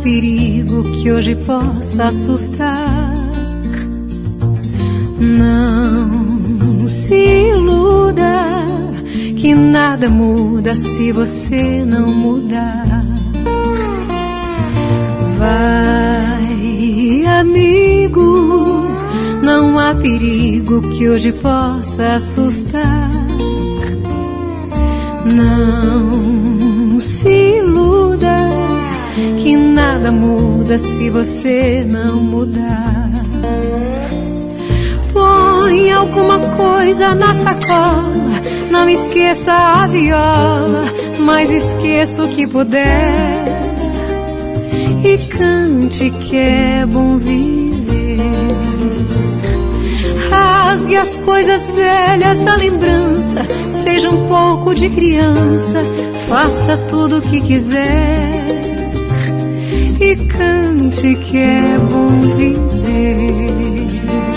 perigo que hoje possa assustar. Não se iluda que nada muda se você não mudar. Vai, amigo, não há perigo que hoje possa assustar. Não se iluda que nada muda se você não mudar. Põe alguma coisa na sacola, não esqueça a viola, mas esqueça o que puder. E cante que é bom viver. Rasgue as coisas velhas da lembrança, seja um pouco de criança, faça tudo o que quiser. E cante que é bom viver.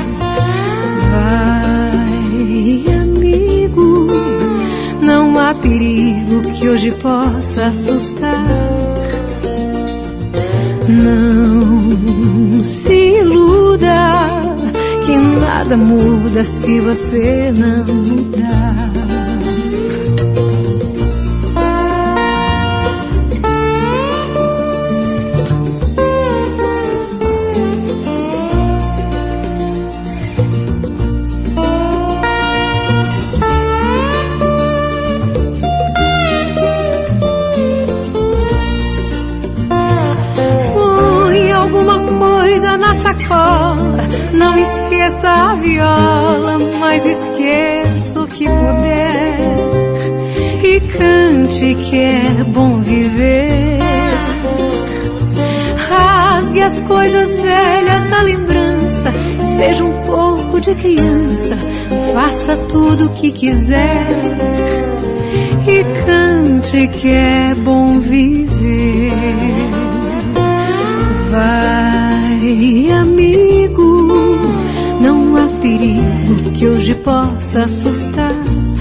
Vai, amigo, não há perigo que hoje possa assustar. Não se iluda que nada muda se você não mudar. Na sacola, não esqueça a viola, mas esqueça o que puder. E cante que é bom viver. Rasgue as coisas velhas da lembrança, seja um pouco de criança, faça tudo o que quiser. E cante que é bom viver. Vai, amigo, não há perigo que hoje possa assustar.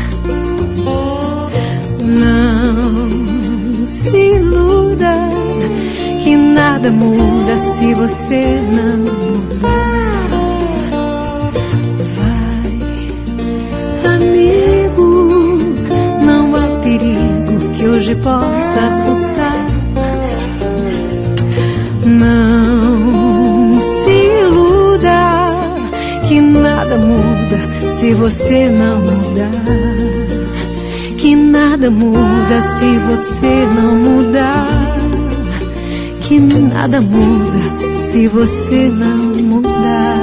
Não se iluda que nada muda se você não mudar. Vai, amigo, não há perigo que hoje possa assustar. Não se iluda que nada muda se você não mudar. Que nada muda se você não mudar. Que nada muda se você não mudar.